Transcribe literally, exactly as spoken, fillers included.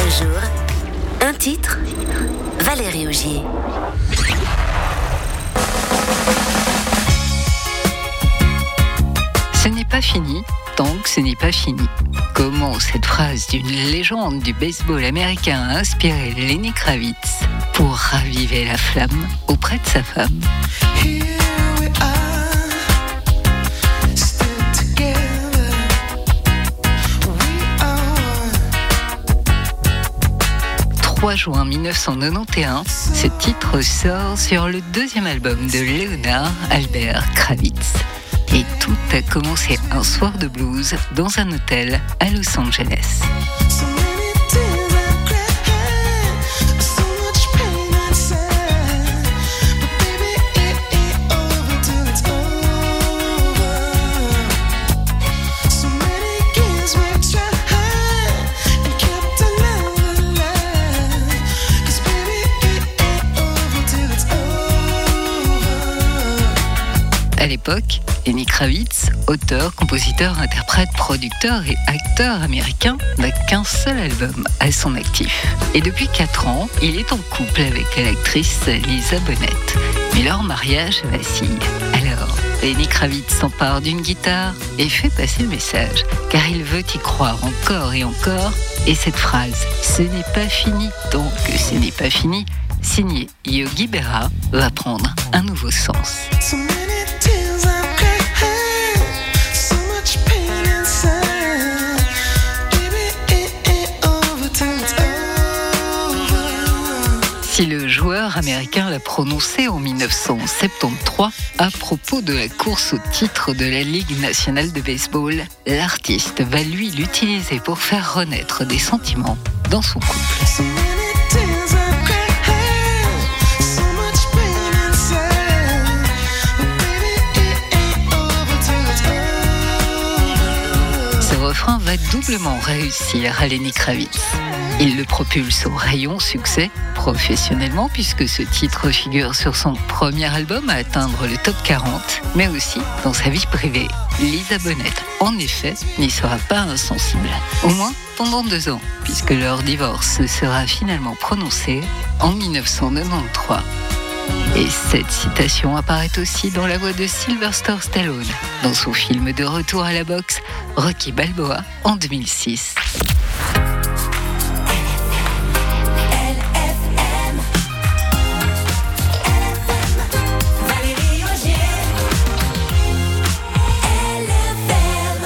jour, un titre, Valérie Augier. Ce n'est pas fini tant que ce n'est pas fini. Comment cette phrase d'une légende du baseball américain a inspiré Lenny Kravitz pour raviver la flamme auprès de sa femme. trois juin mille neuf cent quatre-vingt-onze, ce titre sort sur le deuxième album de Leonard Albert Kravitz. Et tout a commencé un soir de blues dans un hôtel à Los Angeles. À l'époque, Lenny Kravitz, auteur, compositeur, interprète, producteur et acteur américain, n'a qu'un seul album à son actif. Et depuis quatre ans, il est en couple avec l'actrice Lisa Bonet. Mais leur mariage vacille. Alors, Lenny Kravitz s'empare d'une guitare et fait passer le message, car il veut y croire encore et encore. Et cette phrase « Ce n'est pas fini tant que ce n'est pas fini », signée Yogi Berra, va prendre un nouveau sens. Si le joueur américain l'a prononcé en mille neuf cent soixante-treize à propos de la course au titre de la Ligue nationale de baseball, l'artiste va lui l'utiliser pour faire renaître des sentiments dans son couple. Ce refrain va doublement réussir à Lenny Kravitz. Il le propulse au rayon succès professionnellement puisque ce titre figure sur son premier album à atteindre le top quarante, mais aussi dans sa vie privée. Lisa Bonet, en effet, n'y sera pas insensible. Au moins pendant deux ans, puisque leur divorce sera finalement prononcé en mille neuf cent quatre-vingt-treize. Et cette citation apparaît aussi dans la voix de Sylvester Stallone, dans son film de retour à la boxe, Rocky Balboa, en deux mille six.